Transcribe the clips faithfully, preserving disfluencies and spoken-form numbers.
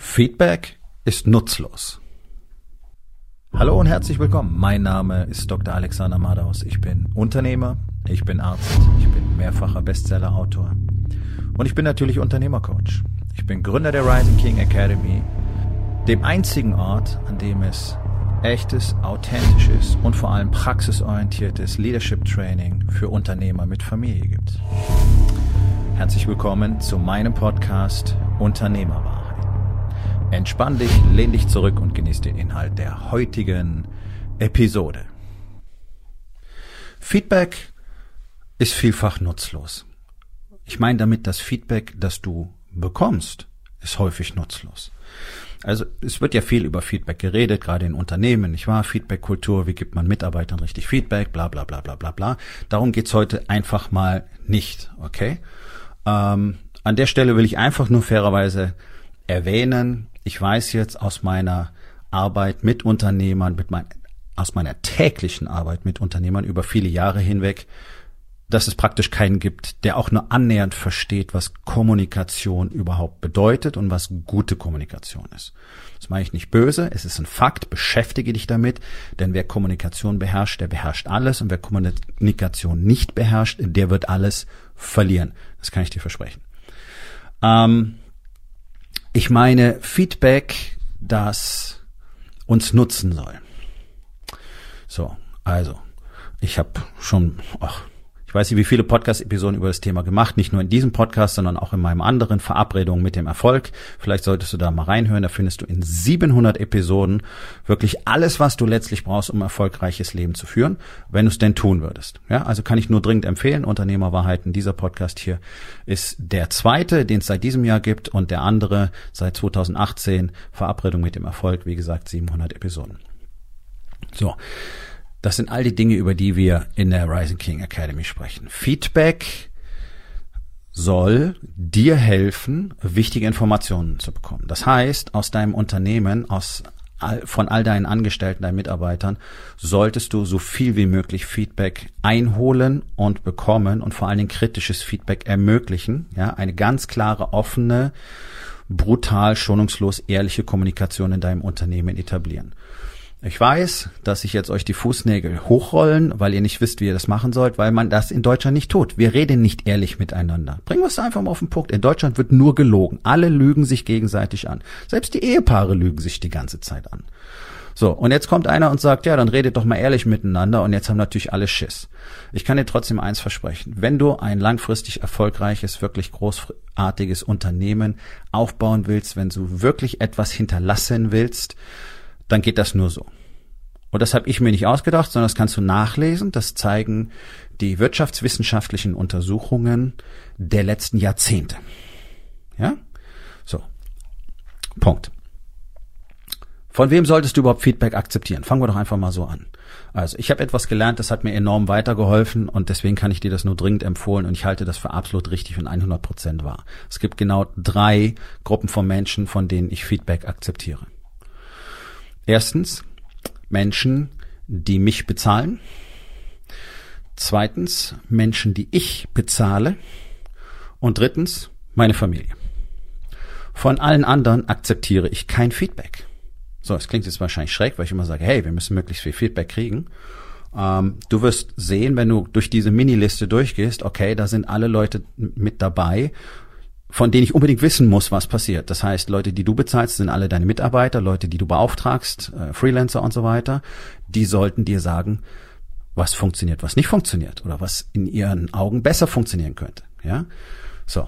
Feedback ist nutzlos. Hallo und herzlich willkommen. Mein Name ist Doktor Alexander Madaus. Ich bin Unternehmer, ich bin Arzt, ich bin mehrfacher Bestseller-Autor und ich bin natürlich Unternehmercoach. Ich bin Gründer der Rising King Academy, dem einzigen Ort, an dem es echtes, authentisches und vor allem praxisorientiertes Leadership Training für Unternehmer mit Familie gibt. Herzlich willkommen zu meinem Podcast Unternehmerwahrheit. Entspann dich, lehn dich zurück und genieß den Inhalt der heutigen Episode. Feedback ist vielfach nutzlos. Ich meine damit, das Feedback, das du bekommst, ist häufig nutzlos. Also es wird ja viel über Feedback geredet, gerade in Unternehmen, nicht wahr? Feedback-Kultur, wie gibt man Mitarbeitern richtig Feedback, bla bla bla bla bla bla. Darum geht's heute einfach mal nicht, okay? Ähm, an der Stelle will ich einfach nur fairerweise erwähnen, ich weiß jetzt aus meiner Arbeit mit Unternehmern, mit mein, aus meiner täglichen Arbeit mit Unternehmern über viele Jahre hinweg, dass es praktisch keinen gibt, der auch nur annähernd versteht, was Kommunikation überhaupt bedeutet und was gute Kommunikation ist. Das meine ich nicht böse, es ist ein Fakt, beschäftige dich damit, denn wer Kommunikation beherrscht, der beherrscht alles und wer Kommunikation nicht beherrscht, der wird alles verlieren. Das kann ich dir versprechen. Ähm, ich meine Feedback, das uns nutzen soll. So, also, ich habe schon... ach, Ich weiß nicht, wie viele Podcast-Episoden über das Thema gemacht, nicht nur in diesem Podcast, sondern auch in meinem anderen Verabredungen mit dem Erfolg. Vielleicht solltest du da mal reinhören, da findest du in siebenhundert Episoden wirklich alles, was du letztlich brauchst, um ein erfolgreiches Leben zu führen, wenn du es denn tun würdest. Ja, also kann ich nur dringend empfehlen, Unternehmerwahrheiten, dieser Podcast hier ist der zweite, den es seit diesem Jahr gibt und der andere seit zweitausendachtzehn, Verabredung mit dem Erfolg, wie gesagt, siebenhundert Episoden. So. Das sind all die Dinge, über die wir in der Rising King Academy sprechen. Feedback soll dir helfen, wichtige Informationen zu bekommen. Das heißt, aus deinem Unternehmen, aus all, von all deinen Angestellten, deinen Mitarbeitern, solltest du so viel wie möglich Feedback einholen und bekommen und vor allen Dingen kritisches Feedback ermöglichen. Ja, eine ganz klare, offene, brutal, schonungslos, ehrliche Kommunikation in deinem Unternehmen etablieren. Ich weiß, dass sich jetzt euch die Fußnägel hochrollen, weil ihr nicht wisst, wie ihr das machen sollt, weil man das in Deutschland nicht tut. Wir reden nicht ehrlich miteinander. Bringen wir es einfach mal auf den Punkt. In Deutschland wird nur gelogen. Alle lügen sich gegenseitig an. Selbst die Ehepaare lügen sich die ganze Zeit an. So, und jetzt kommt einer und sagt, ja, dann redet doch mal ehrlich miteinander und jetzt haben natürlich alle Schiss. Ich kann dir trotzdem eins versprechen. Wenn du ein langfristig erfolgreiches, wirklich großartiges Unternehmen aufbauen willst, wenn du wirklich etwas hinterlassen willst, dann geht das nur so. Und das habe ich mir nicht ausgedacht, sondern das kannst du nachlesen. Das zeigen die wirtschaftswissenschaftlichen Untersuchungen der letzten Jahrzehnte. Ja? So. Punkt. Von wem solltest du überhaupt Feedback akzeptieren? Fangen wir doch einfach mal so an. Also, ich habe etwas gelernt, das hat mir enorm weitergeholfen und deswegen kann ich dir das nur dringend empfehlen und ich halte das für absolut richtig und hundert Prozent wahr. Es gibt genau drei Gruppen von Menschen, von denen ich Feedback akzeptiere. Erstens, Menschen, die mich bezahlen. Zweitens, Menschen, die ich bezahle. Und drittens, meine Familie. Von allen anderen akzeptiere ich kein Feedback. So, es klingt jetzt wahrscheinlich schräg, weil ich immer sage, hey, wir müssen möglichst viel Feedback kriegen. Ähm, du wirst sehen, wenn du durch diese Mini-Liste durchgehst, okay, da sind alle Leute mit dabei, von denen ich unbedingt wissen muss, was passiert. Das heißt, Leute, die du bezahlst, sind alle deine Mitarbeiter, Leute, die du beauftragst, äh, Freelancer und so weiter. Die sollten dir sagen, was funktioniert, was nicht funktioniert oder was in ihren Augen besser funktionieren könnte. Ja, so.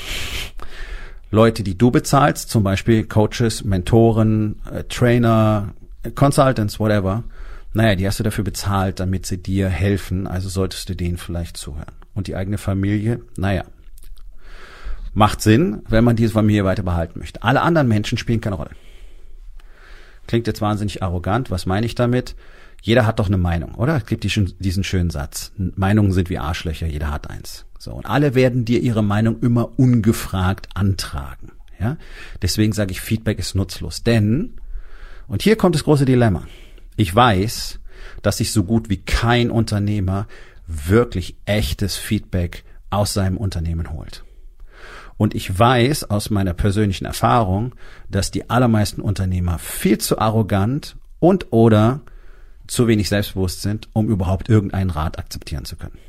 Leute, die du bezahlst, zum Beispiel Coaches, Mentoren, äh, Trainer, äh, Consultants, whatever. Naja, die hast du dafür bezahlt, damit sie dir helfen. Also solltest du denen vielleicht zuhören. Und die eigene Familie, naja. Macht Sinn, wenn man diese Familie weiter behalten möchte. Alle anderen Menschen spielen keine Rolle. Klingt jetzt wahnsinnig arrogant. Was meine ich damit? Jeder hat doch eine Meinung, oder? Es gibt diesen schönen Satz. Meinungen sind wie Arschlöcher, jeder hat eins. So, und alle werden dir ihre Meinung immer ungefragt antragen. Ja? Deswegen sage ich, Feedback ist nutzlos. Denn, und hier kommt das große Dilemma. Ich weiß, dass sich so gut wie kein Unternehmer wirklich echtes Feedback aus seinem Unternehmen holt. Und ich weiß aus meiner persönlichen Erfahrung, dass die allermeisten Unternehmer viel zu arrogant und oder zu wenig selbstbewusst sind, um überhaupt irgendeinen Rat akzeptieren zu können.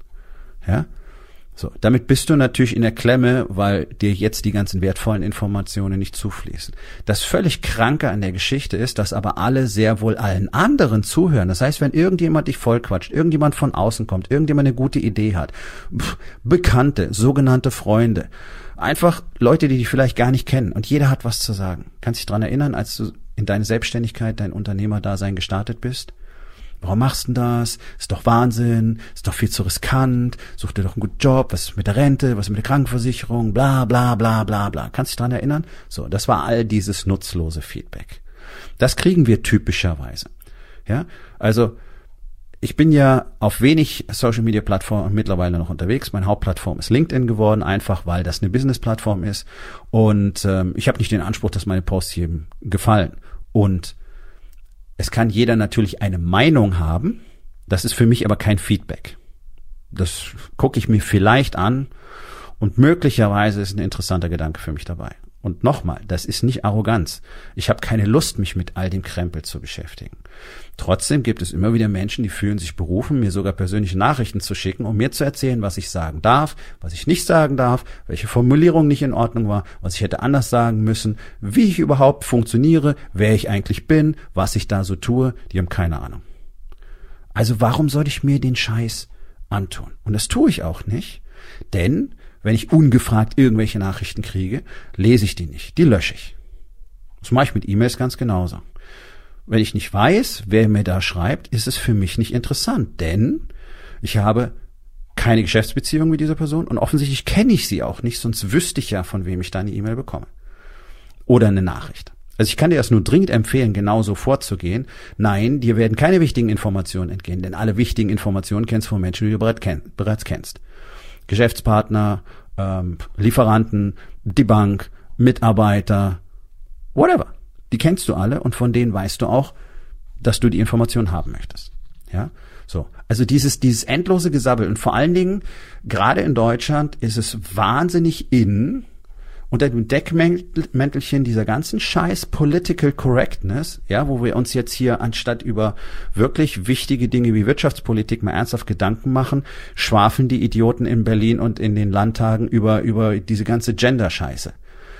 Ja? So, damit bist du natürlich in der Klemme, weil dir jetzt die ganzen wertvollen Informationen nicht zufließen. Das völlig Kranke an der Geschichte ist, dass aber alle sehr wohl allen anderen zuhören. Das heißt, wenn irgendjemand dich vollquatscht, irgendjemand von außen kommt, irgendjemand eine gute Idee hat, pff, Bekannte, sogenannte Freunde, einfach Leute, die dich vielleicht gar nicht kennen und jeder hat was zu sagen. Kannst dich dran erinnern, als du in deine Selbstständigkeit, dein Unternehmerdasein gestartet bist? Warum machst du denn das? Ist doch Wahnsinn, ist doch viel zu riskant, such dir doch einen guten Job, was ist mit der Rente, was ist mit der Krankenversicherung, bla bla bla bla bla. Kannst du dich dran erinnern? So, das war all dieses nutzlose Feedback. Das kriegen wir typischerweise. Ja, also ich bin ja auf wenig Social-Media-Plattformen mittlerweile noch unterwegs. Meine Hauptplattform ist LinkedIn geworden, einfach weil das eine Business-Plattform ist. Und ähm, ich habe nicht den Anspruch, dass meine Posts jedem gefallen. Und es kann jeder natürlich eine Meinung haben, das ist für mich aber kein Feedback. Das gucke ich mir vielleicht an und möglicherweise ist ein interessanter Gedanke für mich dabei. Und nochmal, das ist nicht Arroganz. Ich habe keine Lust, mich mit all dem Krempel zu beschäftigen. Trotzdem gibt es immer wieder Menschen, die fühlen sich berufen, mir sogar persönliche Nachrichten zu schicken, um mir zu erzählen, was ich sagen darf, was ich nicht sagen darf, welche Formulierung nicht in Ordnung war, was ich hätte anders sagen müssen, wie ich überhaupt funktioniere, wer ich eigentlich bin, was ich da so tue. Die haben keine Ahnung. Also warum sollte ich mir den Scheiß antun? Und das tue ich auch nicht, denn wenn ich ungefragt irgendwelche Nachrichten kriege, lese ich die nicht, die lösche ich. Das mache ich mit E-Mails ganz genauso. Wenn ich nicht weiß, wer mir da schreibt, ist es für mich nicht interessant, denn ich habe keine Geschäftsbeziehung mit dieser Person und offensichtlich kenne ich sie auch nicht, sonst wüsste ich ja, von wem ich da eine E-Mail bekomme. Oder eine Nachricht. Also ich kann dir das nur dringend empfehlen, genauso vorzugehen. Nein, dir werden keine wichtigen Informationen entgehen, denn alle wichtigen Informationen kennst du von Menschen, die du bereits kennst. Geschäftspartner, ähm, Lieferanten, die Bank, Mitarbeiter, whatever. Die kennst du alle und von denen weißt du auch, dass du die Information haben möchtest. Ja, so. Also dieses, dieses endlose Gesabbel und vor allen Dingen, gerade in Deutschland ist es wahnsinnig in, unter dem Deckmäntelchen dieser ganzen Scheiß Political Correctness, ja, wo wir uns jetzt hier anstatt über wirklich wichtige Dinge wie Wirtschaftspolitik mal ernsthaft Gedanken machen, schwafeln die Idioten in Berlin und in den Landtagen über über diese ganze Gender-Scheiße.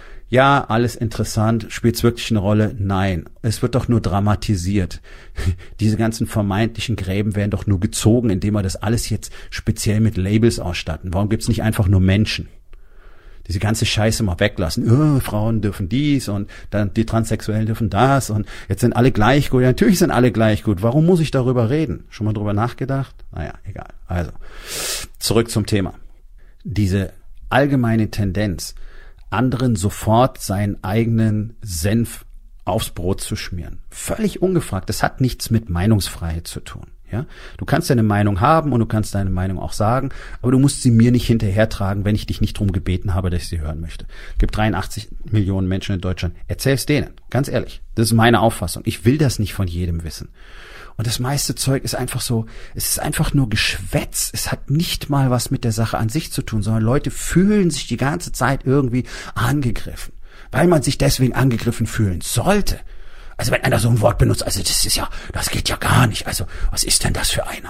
Ja, alles interessant, spielt's wirklich eine Rolle? Nein, es wird doch nur dramatisiert. Diese ganzen vermeintlichen Gräben werden doch nur gezogen, indem wir das alles jetzt speziell mit Labels ausstatten. Warum gibt's nicht einfach nur Menschen? Diese ganze Scheiße mal weglassen. Oh, Frauen dürfen dies und dann die Transsexuellen dürfen das und jetzt sind alle gleich gut. Ja, natürlich sind alle gleich gut. Warum muss ich darüber reden? Schon mal drüber nachgedacht? Naja, egal. Also, zurück zum Thema. Diese allgemeine Tendenz, anderen sofort seinen eigenen Senf aufs Brot zu schmieren. Völlig ungefragt. Das hat nichts mit Meinungsfreiheit zu tun. Ja, du kannst deine Meinung haben und du kannst deine Meinung auch sagen, aber du musst sie mir nicht hinterhertragen, wenn ich dich nicht drum gebeten habe, dass ich sie hören möchte. Es gibt dreiundachtzig Millionen Menschen in Deutschland. Erzähl's denen. Ganz ehrlich. Das ist meine Auffassung. Ich will das nicht von jedem wissen. Und das meiste Zeug ist einfach so, es ist einfach nur Geschwätz. Es hat nicht mal was mit der Sache an sich zu tun, sondern Leute fühlen sich die ganze Zeit irgendwie angegriffen, weil man sich deswegen angegriffen fühlen sollte. Also wenn einer so ein Wort benutzt, also das ist ja, das geht ja gar nicht. Also was ist denn das für einer?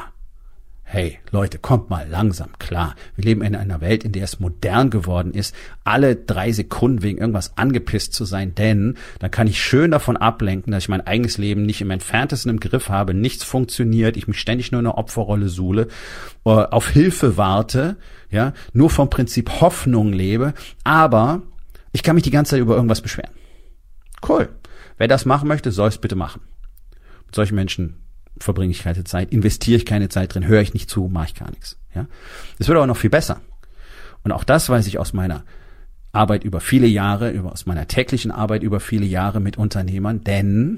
Hey Leute, kommt mal langsam klar. Wir leben in einer Welt, in der es modern geworden ist, alle drei Sekunden wegen irgendwas angepisst zu sein, denn dann kann ich schön davon ablenken, dass ich mein eigenes Leben nicht im Entferntesten im Griff habe, nichts funktioniert, ich mich ständig nur in einer Opferrolle suhle, auf Hilfe warte, ja, nur vom Prinzip Hoffnung lebe, aber ich kann mich die ganze Zeit über irgendwas beschweren. Cool. Wer das machen möchte, soll es bitte machen. Mit solchen Menschen verbringe ich keine Zeit, investiere ich keine Zeit drin, höre ich nicht zu, mache ich gar nichts. Ja, es wird aber noch viel besser. Und auch das weiß ich aus meiner Arbeit über viele Jahre, über, aus meiner täglichen Arbeit über viele Jahre mit Unternehmern, denn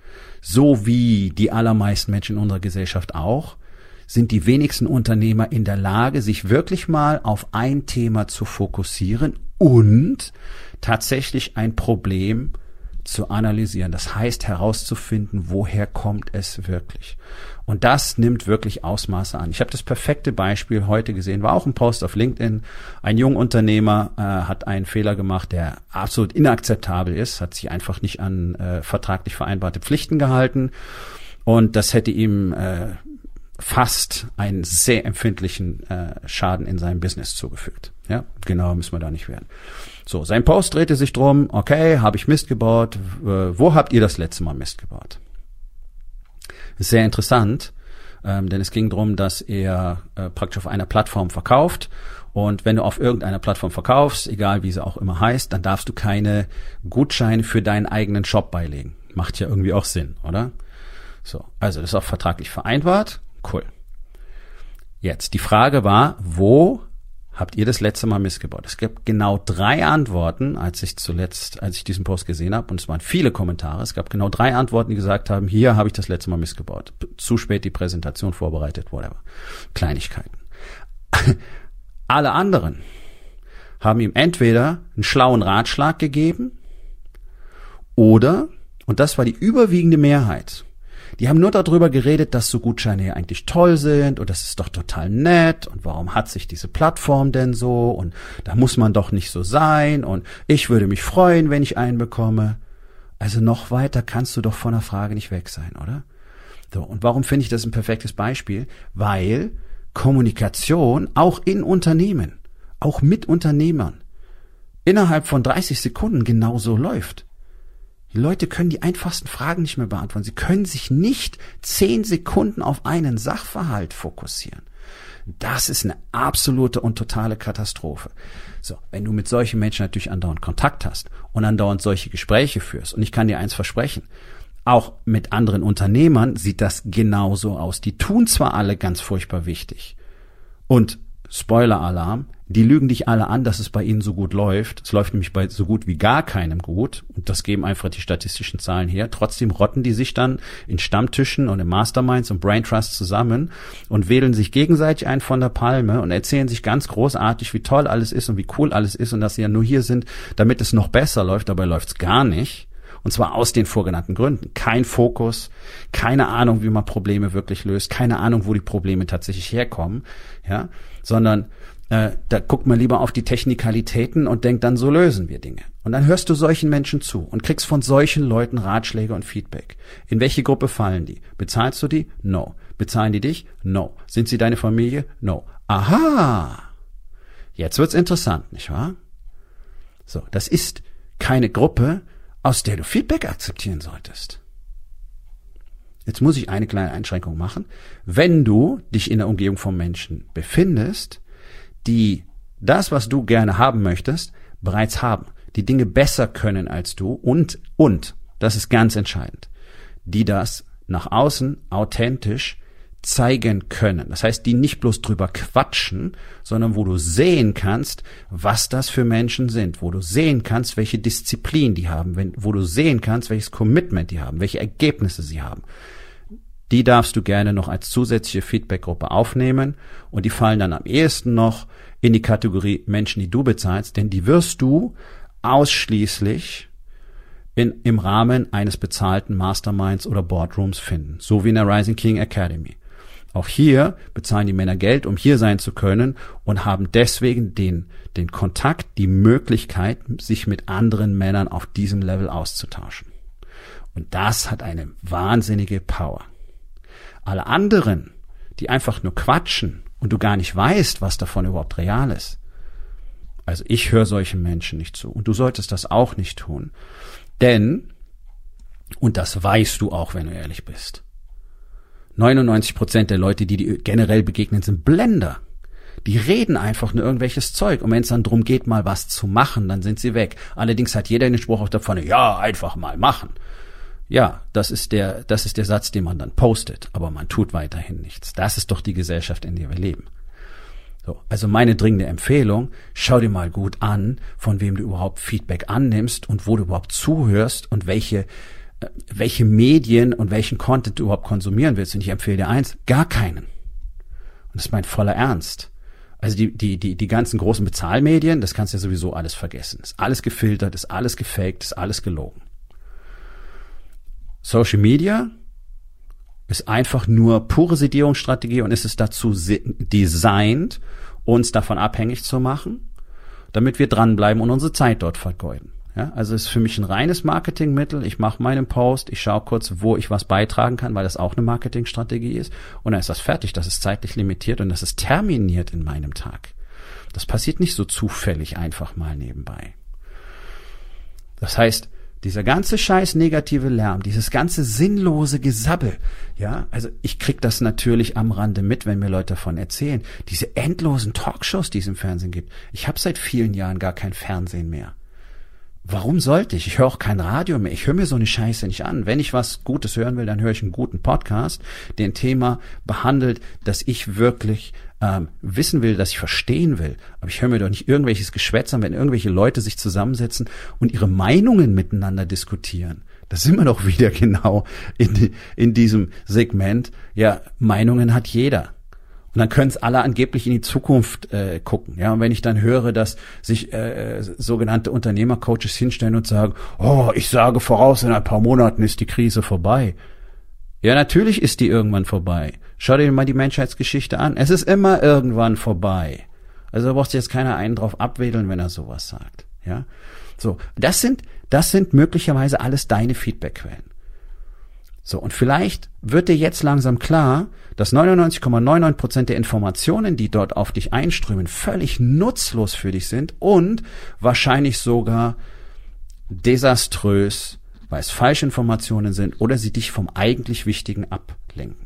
so wie die allermeisten Menschen in unserer Gesellschaft auch, sind die wenigsten Unternehmer in der Lage, sich wirklich mal auf ein Thema zu fokussieren und tatsächlich ein Problem zu analysieren. Das heißt, herauszufinden, woher kommt es wirklich. Und das nimmt wirklich Ausmaße an. Ich habe das perfekte Beispiel heute gesehen, war auch ein Post auf LinkedIn. Ein junger Unternehmer äh, hat einen Fehler gemacht, der absolut inakzeptabel ist, hat sich einfach nicht an äh, vertraglich vereinbarte Pflichten gehalten. Und das hätte ihm äh, fast einen sehr empfindlichen äh, Schaden in seinem Business zugefügt. Ja, genau müssen wir da nicht werden. So, sein Post drehte sich drum, okay, habe ich Mist gebaut, äh, wo habt ihr das letzte Mal Mist gebaut? Sehr interessant, ähm, denn es ging darum, dass er äh, praktisch auf einer Plattform verkauft und wenn du auf irgendeiner Plattform verkaufst, egal wie sie auch immer heißt, dann darfst du keine Gutscheine für deinen eigenen Shop beilegen. Macht ja irgendwie auch Sinn, oder? So, also das ist auch vertraglich vereinbart. Cool. Jetzt, die Frage war, wo habt ihr das letzte Mal Mist gebaut? Es gab genau drei Antworten, als ich zuletzt, als ich diesen Post gesehen habe, und es waren viele Kommentare. Es gab genau drei Antworten, die gesagt haben, hier habe ich das letzte Mal Mist gebaut. Zu spät die Präsentation vorbereitet, whatever. Kleinigkeiten. Alle anderen haben ihm entweder einen schlauen Ratschlag gegeben oder, und das war die überwiegende Mehrheit, die haben nur darüber geredet, dass so Gutscheine ja eigentlich toll sind und das ist doch total nett und warum hat sich diese Plattform denn so und da muss man doch nicht so sein und ich würde mich freuen, wenn ich einen bekomme. Also noch weiter kannst du doch von der Frage nicht weg sein, oder? So, und warum finde ich das ein perfektes Beispiel? Weil Kommunikation auch in Unternehmen, auch mit Unternehmern, innerhalb von dreißig Sekunden genauso läuft. Die Leute können die einfachsten Fragen nicht mehr beantworten. Sie können sich nicht zehn Sekunden auf einen Sachverhalt fokussieren. Das ist eine absolute und totale Katastrophe. So, wenn du mit solchen Menschen natürlich andauernd Kontakt hast und andauernd solche Gespräche führst, und ich kann dir eins versprechen, auch mit anderen Unternehmern sieht das genauso aus. Die tun zwar alle ganz furchtbar wichtig und Spoiler-Alarm, die lügen dich alle an, dass es bei ihnen so gut läuft. Es läuft nämlich bei so gut wie gar keinem gut. Und das geben einfach die statistischen Zahlen her. Trotzdem rotten die sich dann in Stammtischen und in Masterminds und Brain Trusts zusammen und wählen sich gegenseitig ein von der Palme und erzählen sich ganz großartig, wie toll alles ist und wie cool alles ist und dass sie ja nur hier sind, damit es noch besser läuft. Dabei läuft es gar nicht. Und zwar aus den vorgenannten Gründen. Kein Fokus, keine Ahnung, wie man Probleme wirklich löst, keine Ahnung, wo die Probleme tatsächlich herkommen, ja, sondern äh, da guckt man lieber auf die Technikalitäten und denkt dann, so lösen wir Dinge. Und dann hörst du solchen Menschen zu und kriegst von solchen Leuten Ratschläge und Feedback. In welche Gruppe fallen die? Bezahlst du die? No. Bezahlen die dich? No. Sind sie deine Familie? No. Aha! Jetzt wird's interessant, nicht wahr? So, das ist keine Gruppe, aus der du Feedback akzeptieren solltest. Jetzt muss ich eine kleine Einschränkung machen. Wenn du dich in der Umgebung von Menschen befindest, die das, was du gerne haben möchtest, bereits haben, die Dinge besser können als du und, und, das ist ganz entscheidend, die das nach außen authentisch zeigen können. Das heißt, die nicht bloß drüber quatschen, sondern wo du sehen kannst, was das für Menschen sind, wo du sehen kannst, welche Disziplin die haben, wenn, wo du sehen kannst, welches Commitment die haben, welche Ergebnisse sie haben. Die darfst du gerne noch als zusätzliche Feedbackgruppe aufnehmen und die fallen dann am ehesten noch in die Kategorie Menschen, die du bezahlst, denn die wirst du ausschließlich in, im Rahmen eines bezahlten Masterminds oder Boardrooms finden, so wie in der Rising King Academy. Auch hier bezahlen die Männer Geld, um hier sein zu können und haben deswegen den, den Kontakt, die Möglichkeit, sich mit anderen Männern auf diesem Level auszutauschen. Und das hat eine wahnsinnige Power. Alle anderen, die einfach nur quatschen und du gar nicht weißt, was davon überhaupt real ist. Also ich höre solchen Menschen nicht zu und du solltest das auch nicht tun. Denn, und das weißt du auch, wenn du ehrlich bist, neunundneunzig Prozent der Leute, die dir generell begegnen, sind Blender. Die reden einfach nur irgendwelches Zeug. Und wenn es dann drum geht, mal was zu machen, dann sind sie weg. Allerdings hat jeder den Spruch auf der Pfanne, ja, einfach mal machen. Ja, das ist der, das ist der Satz, den man dann postet. Aber man tut weiterhin nichts. Das ist doch die Gesellschaft, in der wir leben. So, also meine dringende Empfehlung, schau dir mal gut an, von wem du überhaupt Feedback annimmst und wo du überhaupt zuhörst und welche welche Medien und welchen Content du überhaupt konsumieren willst. Und ich empfehle dir eins, gar keinen. Und das ist mein voller Ernst. Also die, die, die, die ganzen großen Bezahlmedien, das kannst du ja sowieso alles vergessen. Ist alles gefiltert, ist alles gefaked, ist alles gelogen. Social Media ist einfach nur pure Sedierungsstrategie und es ist dazu designt, uns davon abhängig zu machen, damit wir dranbleiben und unsere Zeit dort vergeuden. Ja, also es ist für mich ein reines Marketingmittel. Ich mache meinen Post, ich schaue kurz, wo ich was beitragen kann, weil das auch eine Marketingstrategie ist. Und dann ist das fertig. Das ist zeitlich limitiert und das ist terminiert in meinem Tag. Das passiert nicht so zufällig einfach mal nebenbei. Das heißt, dieser ganze scheiß negative Lärm, dieses ganze sinnlose Gesabbel, ja, also ich krieg das natürlich am Rande mit, wenn mir Leute davon erzählen. Diese endlosen Talkshows, die es im Fernsehen gibt. Ich habe seit vielen Jahren gar kein Fernsehen mehr. Warum sollte ich? Ich höre auch kein Radio mehr. Ich höre mir so eine Scheiße nicht an. Wenn ich was Gutes hören will, dann höre ich einen guten Podcast, der ein Thema behandelt, das ich wirklich ähm, wissen will, das ich verstehen will. Aber ich höre mir doch nicht irgendwelches Geschwätz an, wenn irgendwelche Leute sich zusammensetzen und ihre Meinungen miteinander diskutieren. Da sind wir doch wieder genau in, in diesem Segment. Ja, Meinungen hat jeder. Und dann können es alle angeblich in die Zukunft äh, gucken. Ja, und wenn ich dann höre, dass sich äh, sogenannte Unternehmercoaches hinstellen und sagen, oh, ich sage voraus, in ein paar Monaten ist die Krise vorbei. Ja, natürlich ist die irgendwann vorbei. Schau dir mal die Menschheitsgeschichte an. Es ist immer irgendwann vorbei. Also da braucht sich jetzt keiner einen drauf abwedeln, wenn er sowas sagt. Ja, so, das sind, das sind möglicherweise alles deine Feedbackquellen. So, und vielleicht wird dir jetzt langsam klar, dass neunundneunzig Komma neunundneunzig Prozent der Informationen, die dort auf dich einströmen, völlig nutzlos für dich sind und wahrscheinlich sogar desaströs, weil es Falschinformationen sind oder sie dich vom eigentlich Wichtigen ablenken.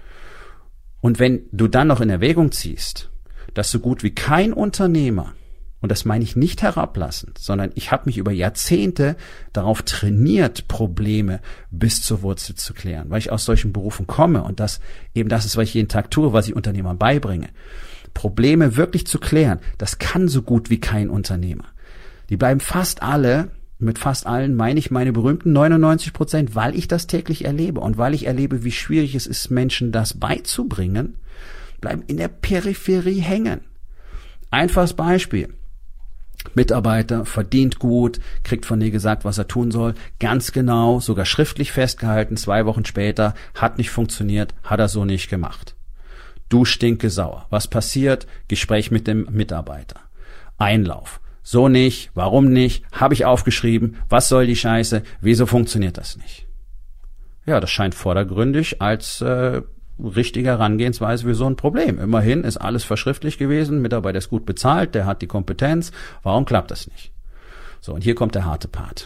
Und wenn du dann noch in Erwägung ziehst, dass so gut wie kein Unternehmer, und das meine ich nicht herablassend, sondern ich habe mich über Jahrzehnte darauf trainiert, Probleme bis zur Wurzel zu klären, weil ich aus solchen Berufen komme und das eben das ist, was ich jeden Tag tue, was ich Unternehmern beibringe. Probleme wirklich zu klären, das kann so gut wie kein Unternehmer. Die bleiben fast alle, mit fast allen meine ich meine berühmten neunundneunzig Prozent, weil ich das täglich erlebe und weil ich erlebe, wie schwierig es ist, Menschen das beizubringen, bleiben in der Peripherie hängen. Einfaches Beispiel. Mitarbeiter verdient gut, kriegt von dir gesagt, was er tun soll, ganz genau, sogar schriftlich festgehalten, zwei Wochen später, hat nicht funktioniert, hat er so nicht gemacht. Du stinke sauer. Was passiert? Gespräch mit dem Mitarbeiter. Einlauf. So nicht, warum nicht, habe ich aufgeschrieben, was soll die Scheiße, wieso funktioniert das nicht? Ja, das scheint vordergründig als äh, richtige Herangehensweise für so ein Problem. Immerhin ist alles verschriftlich gewesen, Mitarbeiter ist gut bezahlt, der hat die Kompetenz. Warum klappt das nicht? So, und hier kommt der harte Part.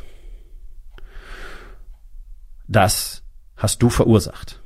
Das hast du verursacht.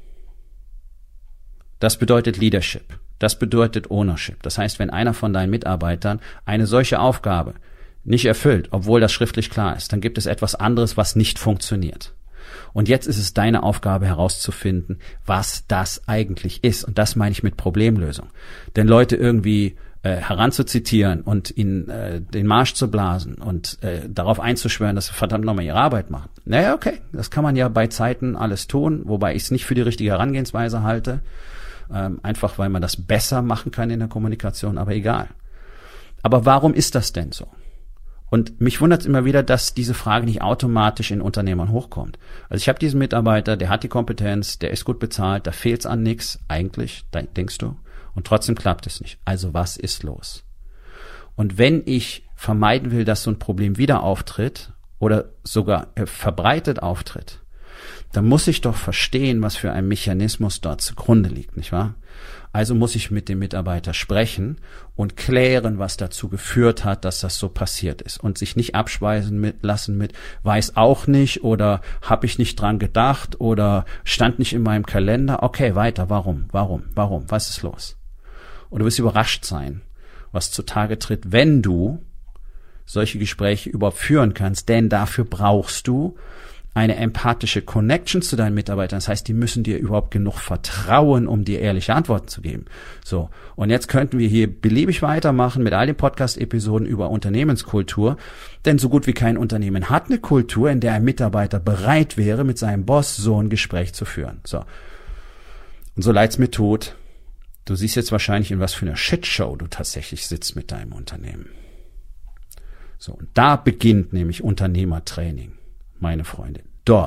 Das bedeutet Leadership. Das bedeutet Ownership. Das heißt, wenn einer von deinen Mitarbeitern eine solche Aufgabe nicht erfüllt, obwohl das schriftlich klar ist, dann gibt es etwas anderes, was nicht funktioniert. Und jetzt ist es deine Aufgabe herauszufinden, was das eigentlich ist. Und das meine ich mit Problemlösung. Denn Leute irgendwie äh, heranzuzitieren und ihnen äh, den Marsch zu blasen und äh, darauf einzuschwören, dass sie verdammt nochmal ihre Arbeit machen. Naja, okay, das kann man ja bei Zeiten alles tun, wobei ich es nicht für die richtige Herangehensweise halte. Ähm, einfach, weil man das besser machen kann in der Kommunikation, aber egal. Aber warum ist das denn so? Und mich wundert es immer wieder, dass diese Frage nicht automatisch in Unternehmern hochkommt. Also ich habe diesen Mitarbeiter, der hat die Kompetenz, der ist gut bezahlt, da fehlt's an nix, eigentlich, denkst du, und trotzdem klappt es nicht. Also was ist los? Und wenn ich vermeiden will, dass so ein Problem wieder auftritt oder sogar verbreitet auftritt, dann muss ich doch verstehen, was für ein Mechanismus dort zugrunde liegt, nicht wahr? Also muss ich mit dem Mitarbeiter sprechen und klären, was dazu geführt hat, dass das so passiert ist und sich nicht abspeisen mit, lassen mit weiß auch nicht oder habe ich nicht dran gedacht oder stand nicht in meinem Kalender. Okay, weiter. Warum? Warum? Warum? Was ist los? Und du wirst überrascht sein, was zutage tritt, wenn du solche Gespräche überhaupt führen kannst, denn dafür brauchst du eine empathische Connection zu deinen Mitarbeitern. Das heißt, die müssen dir überhaupt genug vertrauen, um dir ehrliche Antworten zu geben. So. Und jetzt könnten wir hier beliebig weitermachen mit all den Podcast-Episoden über Unternehmenskultur. Denn so gut wie kein Unternehmen hat eine Kultur, in der ein Mitarbeiter bereit wäre, mit seinem Boss so ein Gespräch zu führen. So. Und so leid's mir tut, du siehst jetzt wahrscheinlich, in was für einer Shitshow du tatsächlich sitzt mit deinem Unternehmen. So. Und da beginnt nämlich Unternehmertraining. Meine Freunde, dort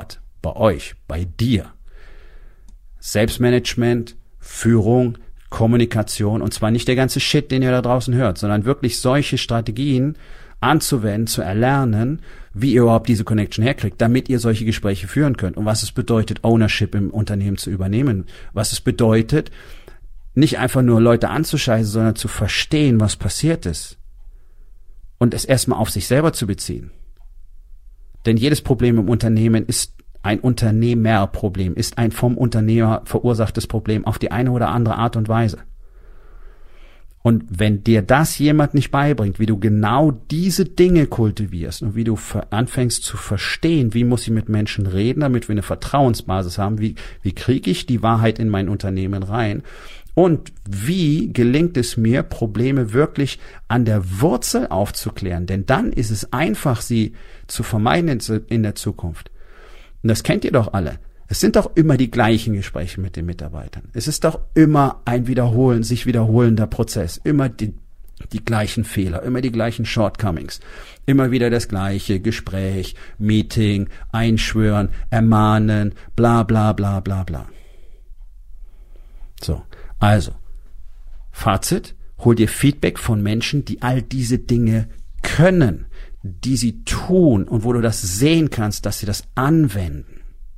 bei euch, bei dir. Selbstmanagement, Führung, Kommunikation und zwar nicht der ganze Shit, den ihr da draußen hört, sondern wirklich solche Strategien anzuwenden, zu erlernen, wie ihr überhaupt diese Connection herkriegt, damit ihr solche Gespräche führen könnt und was es bedeutet, Ownership im Unternehmen zu übernehmen, was es bedeutet, nicht einfach nur Leute anzuscheißen, sondern zu verstehen, was passiert ist und es erstmal auf sich selber zu beziehen. Denn jedes Problem im Unternehmen ist ein Unternehmerproblem, ist ein vom Unternehmer verursachtes Problem auf die eine oder andere Art und Weise. Und wenn dir das jemand nicht beibringt, wie du genau diese Dinge kultivierst und wie du anfängst zu verstehen, wie muss ich mit Menschen reden, damit wir eine Vertrauensbasis haben, wie, wie kriege ich die Wahrheit in mein Unternehmen rein und wie gelingt es mir, Probleme wirklich an der Wurzel aufzuklären, denn dann ist es einfach, sie zu vermeiden in der Zukunft. Und das kennt ihr doch alle. Es sind doch immer die gleichen Gespräche mit den Mitarbeitern. Es ist doch immer ein Wiederholen, sich wiederholender Prozess. Immer die, die gleichen Fehler, immer die gleichen Shortcomings. Immer wieder das gleiche Gespräch, Meeting, einschwören, ermahnen, bla bla bla bla bla. So, also, Fazit, hol dir Feedback von Menschen, die all diese Dinge können, die sie tun und wo du das sehen kannst, dass sie das anwenden.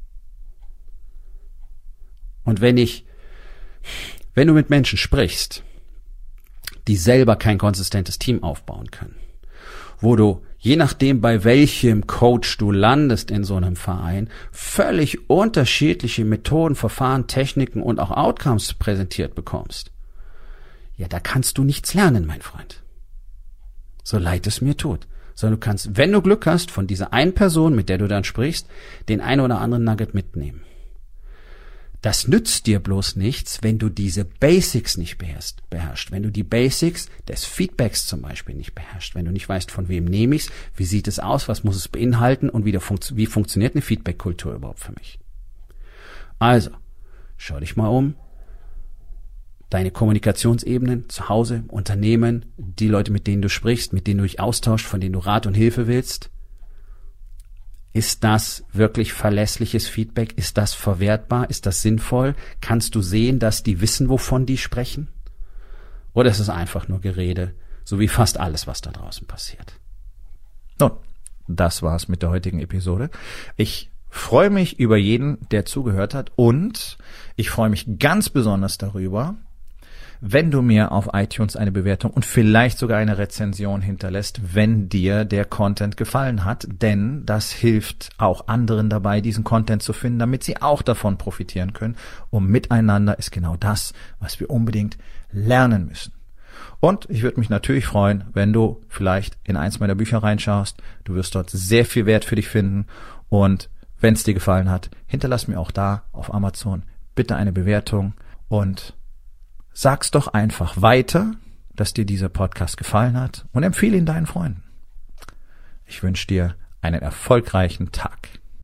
Und wenn ich, wenn du mit Menschen sprichst, die selber kein konsistentes Team aufbauen können, wo du, je nachdem bei welchem Coach du landest in so einem Verein, völlig unterschiedliche Methoden, Verfahren, Techniken und auch Outcomes präsentiert bekommst, ja, da kannst du nichts lernen, mein Freund. So leid es mir tut. Sondern du kannst, wenn du Glück hast, von dieser einen Person, mit der du dann sprichst, den einen oder anderen Nugget mitnehmen. Das nützt dir bloß nichts, wenn du diese Basics nicht beherrschst, beherrscht. Wenn du die Basics des Feedbacks zum Beispiel nicht beherrschst. Wenn du nicht weißt, von wem nehme ich's, wie sieht es aus, was muss es beinhalten und wie, der funkt, wie funktioniert eine Feedback-Kultur überhaupt für mich. Also, schau dich mal um. Deine Kommunikationsebenen zu Hause, Unternehmen, die Leute, mit denen du sprichst, mit denen du dich austauschst, von denen du Rat und Hilfe willst. Ist das wirklich verlässliches Feedback? Ist das verwertbar? Ist das sinnvoll? Kannst du sehen, dass die wissen, wovon die sprechen? Oder ist es einfach nur Gerede, so wie fast alles, was da draußen passiert? Nun, das war's mit der heutigen Episode. Ich freue mich über jeden, der zugehört hat und ich freue mich ganz besonders darüber, wenn du mir auf iTunes eine Bewertung und vielleicht sogar eine Rezension hinterlässt, wenn dir der Content gefallen hat, denn das hilft auch anderen dabei, diesen Content zu finden, damit sie auch davon profitieren können. Und miteinander ist genau das, was wir unbedingt lernen müssen. Und ich würde mich natürlich freuen, wenn du vielleicht in eins meiner Bücher reinschaust. Du wirst dort sehr viel Wert für dich finden und wenn es dir gefallen hat, hinterlass mir auch da auf Amazon bitte eine Bewertung und sag's doch einfach weiter, dass dir dieser Podcast gefallen hat und empfehle ihn deinen Freunden. Ich wünsche dir einen erfolgreichen Tag.